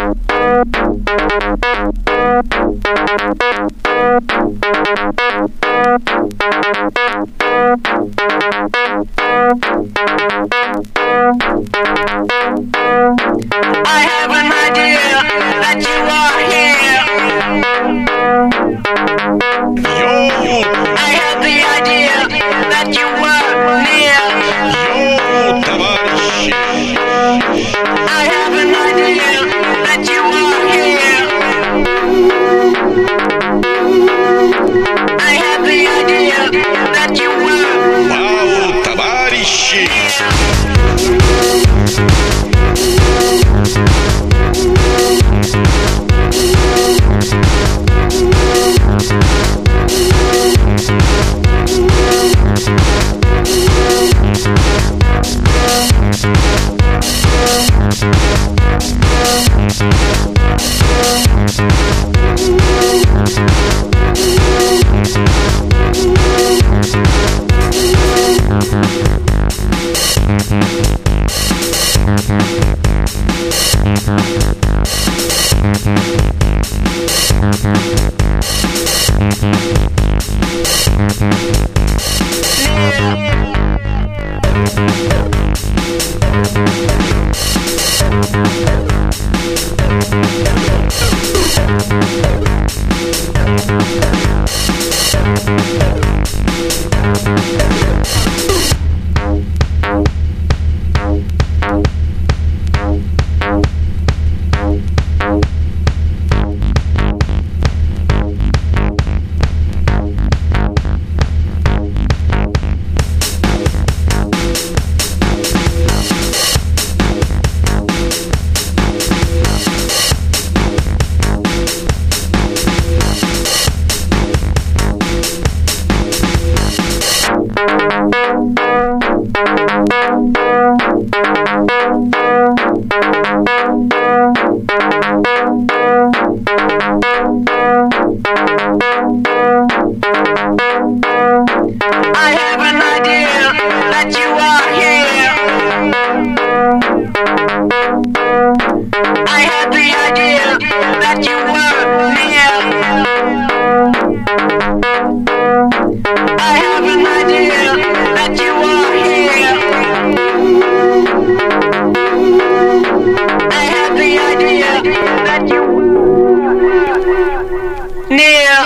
have an idea that you are here. Yo, I had the idea that you were near. yo, товарищи. I have an idea that you are here. I had the idea that you were. Вау, товарищи. I have an idea that you are here. I had the idea that you were near. I have an idea that you are here. I had the idea that you were near.